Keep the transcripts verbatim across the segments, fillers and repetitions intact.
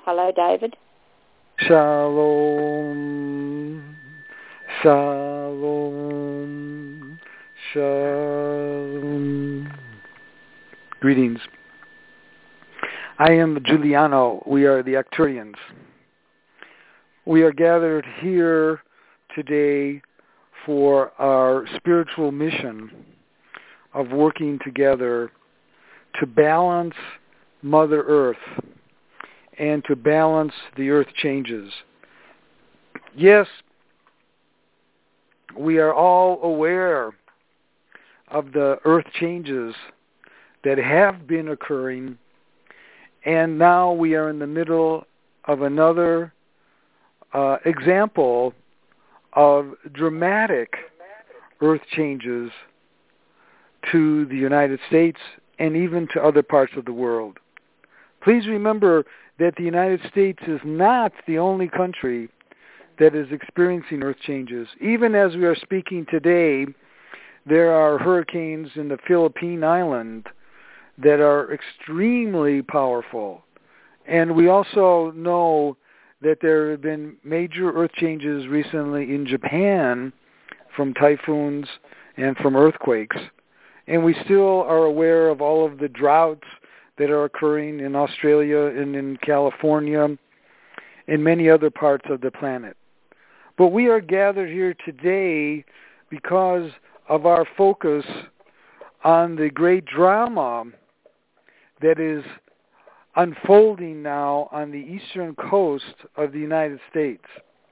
Hello, David. Shalom, shalom, shalom. Greetings. I am Giuliano. We are the Arcturians. We are gathered here today for our spiritual mission of working together to balance Mother Earth and to balance the earth changes. Yes, we are all aware of the earth changes that have been occurring, and now we are in the middle of another uh, example of dramatic earth changes to the United States and even to other parts of the world. Please remember that the United States is not the only country that is experiencing earth changes. Even as we are speaking today, there are hurricanes in the Philippine Island that are extremely powerful. And we also know that there have been major earth changes recently in Japan from typhoons and from earthquakes. And we still are aware of all of the droughts that are occurring in Australia and in California and many other parts of the planet. But we are gathered here today because of our focus on the great drama that is unfolding now on the eastern coast of the United States.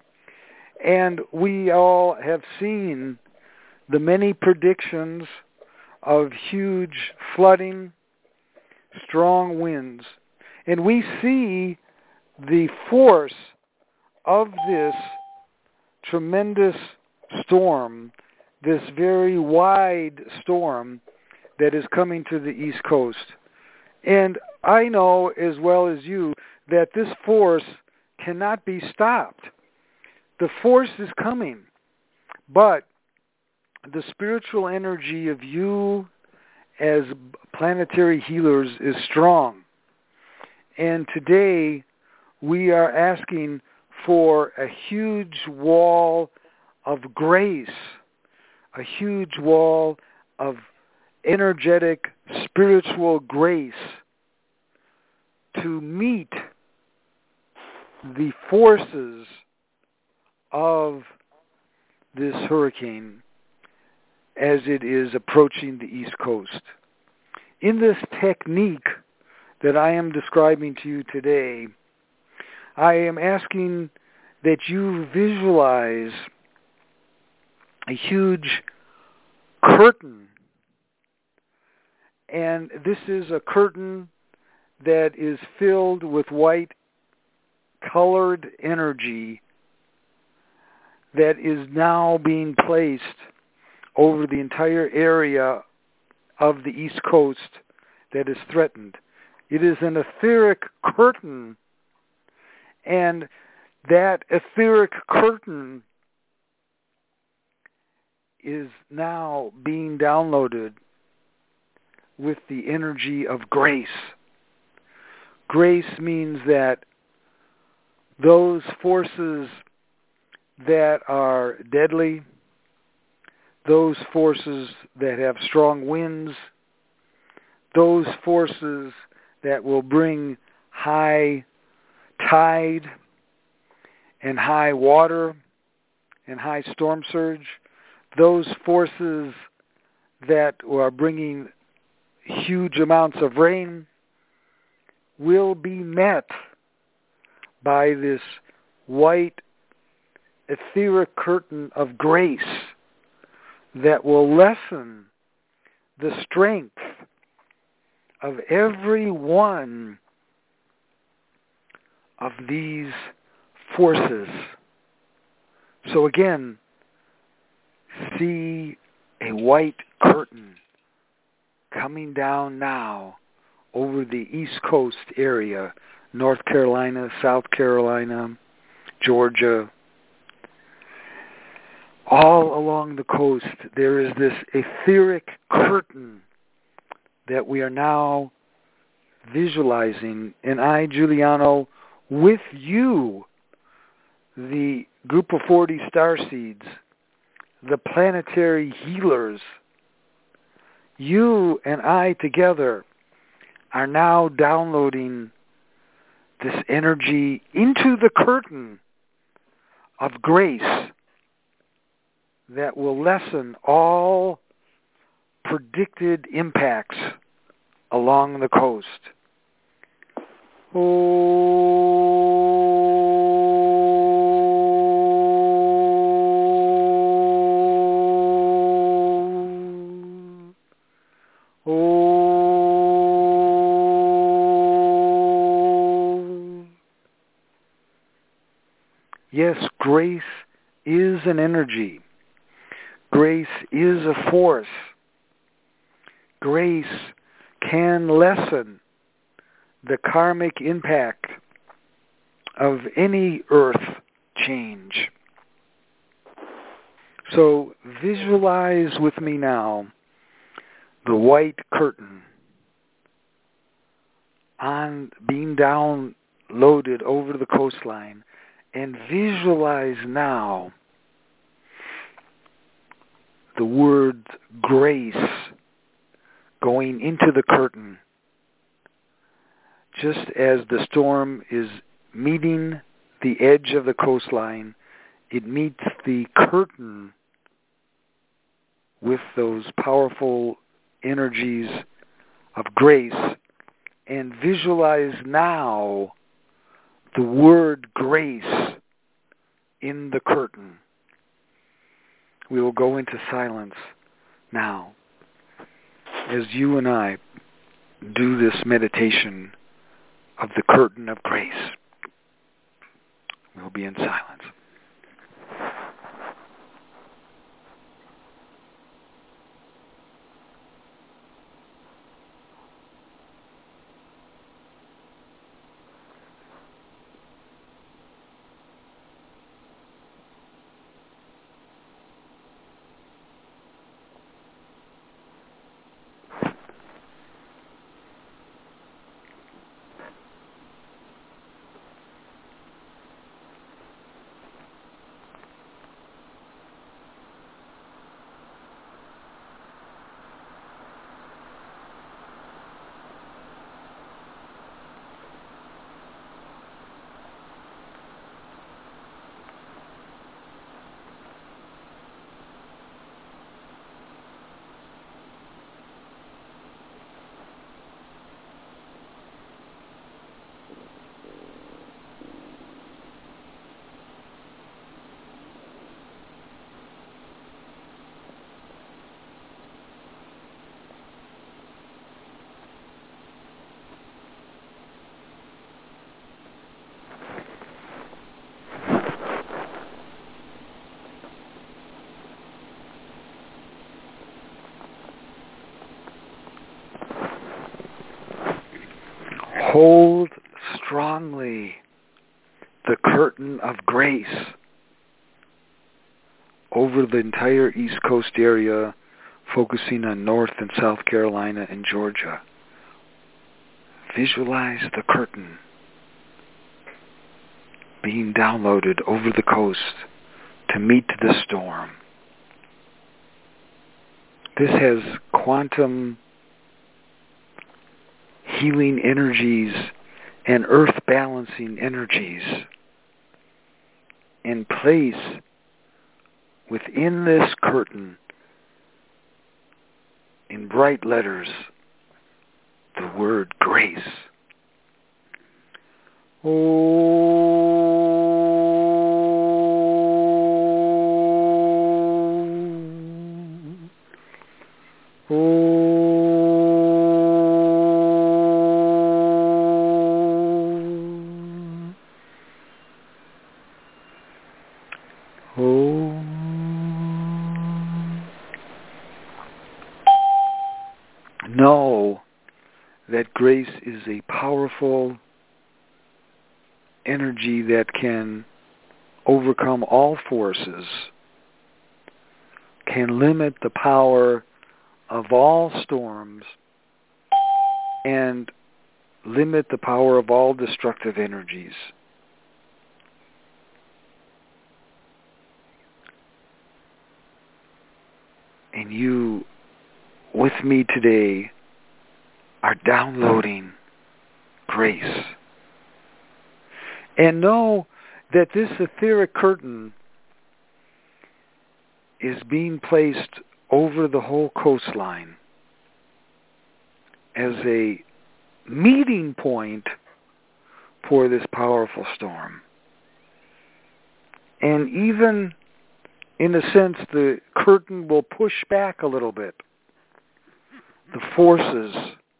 And we all have seen the many predictions of huge flooding, strong winds. And we see the force of this tremendous storm, this very wide storm that is coming to the East Coast. And I know as well as you that this force cannot be stopped. The force is coming, but the spiritual energy of you as planetary healers is strong. And today we are asking for a huge wall of grace, a huge wall of energetic spiritual grace to meet the forces of this hurricane as it is approaching the East Coast. In this technique that I am describing to you today, I am asking that you visualize a huge curtain. And this is a curtain that is filled with white colored energy that is now being placed over the entire area of the East Coast that is threatened. It is an etheric curtain, and that etheric curtain is now being downloaded with the energy of grace. Grace means that those forces that are deadly, those forces that have strong winds, those forces that will bring high tide and high water and high storm surge, those forces that are bringing huge amounts of rain will be met by this white etheric curtain of grace that will lessen the strength of every one of these forces. So again, see a white curtain coming down now over the East Coast area, North Carolina, South Carolina, Georgia. All along the coast, there is this etheric curtain that we are now visualizing. And I, Giuliano, with you, the group of forty starseeds, the planetary healers, you and I together are now downloading this energy into the curtain of grace that will lessen all predicted impacts along the coast. Oh, oh. Yes, grace is an energy. Grace is a force. Grace can lessen the karmic impact of any earth change. So visualize with me now the white curtain on being downloaded over the coastline, and visualize now the word grace going into the curtain, just as the storm is meeting the edge of the coastline. It meets the curtain with those powerful energies of grace, and visualize now the word grace in the curtain. We will go into silence now as you and I do this meditation of the curtain of grace. We'll be in silence. Hold strongly the curtain of grace over the entire East Coast area, focusing on North and South Carolina and Georgia. Visualize the curtain being downloaded over the coast to meet the storm. This has quantum healing energies and earth balancing energies in place within this curtain in bright letters the word grace. Oh, oh. Know that grace is a powerful energy that can overcome all forces, can limit the power of all storms, and limit the power of all destructive energies. and you with me today are downloading grace. And know that this etheric curtain is being placed over the whole coastline as a meeting point for this powerful storm. And even in a sense, the curtain will push back a little bit the forces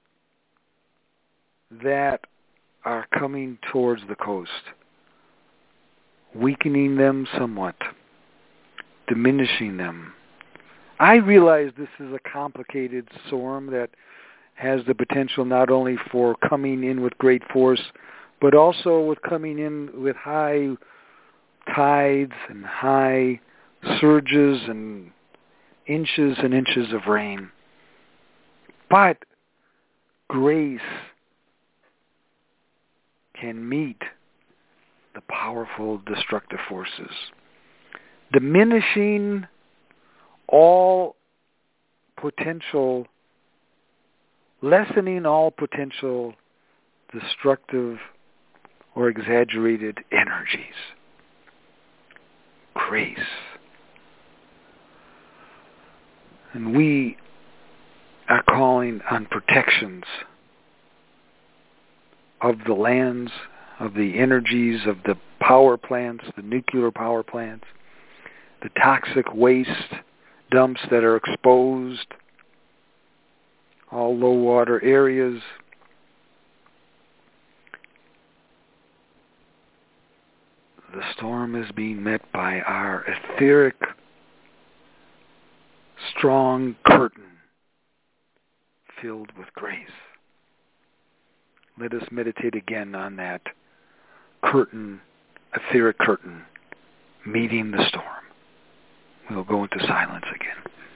that are coming towards the coast, weakening them somewhat, diminishing them. I realize this is a complicated storm that has the potential not only for coming in with great force, but also with coming in with high tides and high surges and inches and inches of rain. But grace can meet the powerful destructive forces, diminishing all potential, lessening all potential destructive or exaggerated energies. Grace. And we are calling on protections of the lands, of the energies, of the power plants, the nuclear power plants, the toxic waste dumps that are exposed, all low water areas. The storm is being met by our etheric, strong curtain filled with grace. Let us meditate again on that curtain, etheric curtain, meeting the storm. We'll go into silence again.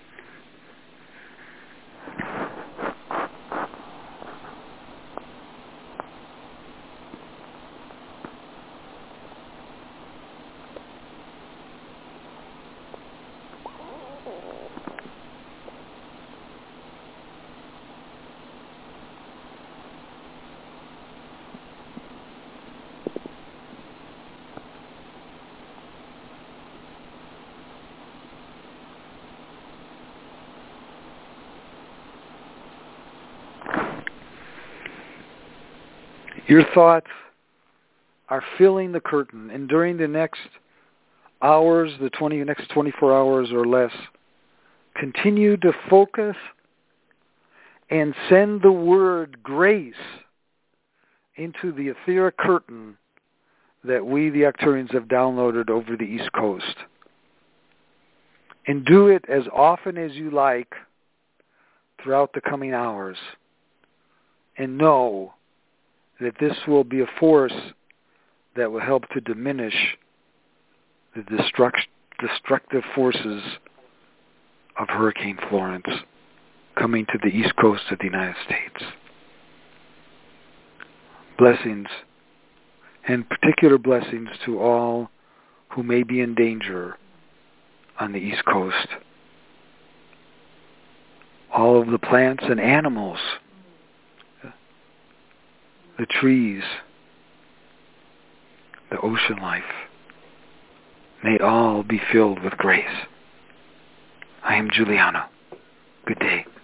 Your thoughts are filling the curtain, and during the next hours, the twenty, next twenty-four hours or less, continue to focus and send the word grace into the etheric curtain that we, the Arcturians, have downloaded over the East Coast. And do it as often as you like throughout the coming hours. And know that this will be a force that will help to diminish the destruct- destructive forces of Hurricane Florence coming to the east coast of the United States. Blessings, and particular blessings to all who may be in danger on the East Coast. All of the plants and animals, the trees, the ocean life, may all be filled with grace. I am Juliano. Good day.